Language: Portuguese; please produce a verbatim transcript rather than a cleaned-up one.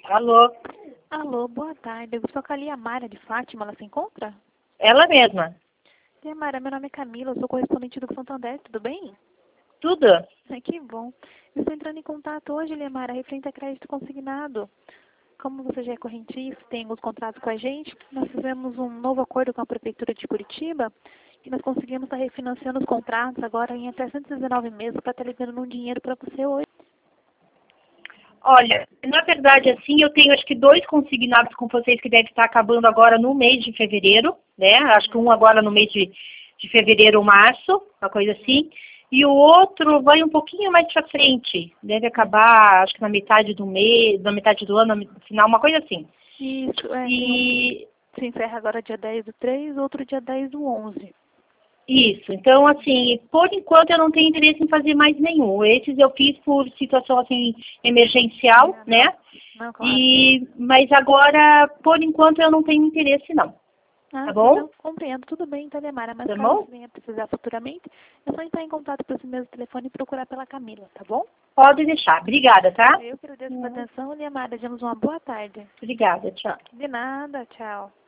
Alô? Alô, boa tarde. Eu sou a Liamara de Fátima, ela se encontra? Ela mesma. Liamara, meu nome é Camila, eu sou correspondente do Santander, tudo bem? Tudo? Ai, que bom. Eu estou entrando em contato hoje, Liamara, referente a crédito consignado. Como você já é correntista, tem os contratos com a gente, nós fizemos um novo acordo com a Prefeitura de Curitiba e nós conseguimos estar refinanciando os contratos agora em até cento e dezenove meses para estar liberando um dinheiro para você hoje. Olha, na verdade, assim, eu tenho acho que dois consignados com vocês que devem estar acabando agora no mês de fevereiro, né? Acho que um agora no mês de, de fevereiro ou março, uma coisa assim. E o outro vai um pouquinho mais para frente. Deve acabar, acho que na metade do mês, na metade do ano, no final, uma coisa assim. Isso, é, tem E um, se encerra agora dia dez do três, outro dia dez do onze. isso, então assim, por enquanto eu não tenho interesse em fazer mais nenhum. Esses eu fiz por situação assim emergencial, É, né? não, não, claro. E mas agora, por enquanto eu não tenho interesse não. Ah, Tá sim, bom? não, compreendo, tudo bem, então, Liamara, mas Tá caso bom? você venha precisar futuramente, é só entrar em contato por esse mesmo telefone e procurar pela Camila, tá bom? Pode deixar. Obrigada, tá? Eu que agradeço pela atenção, Liamara, desejamos uma boa tarde. Obrigada, tchau. De nada, tchau.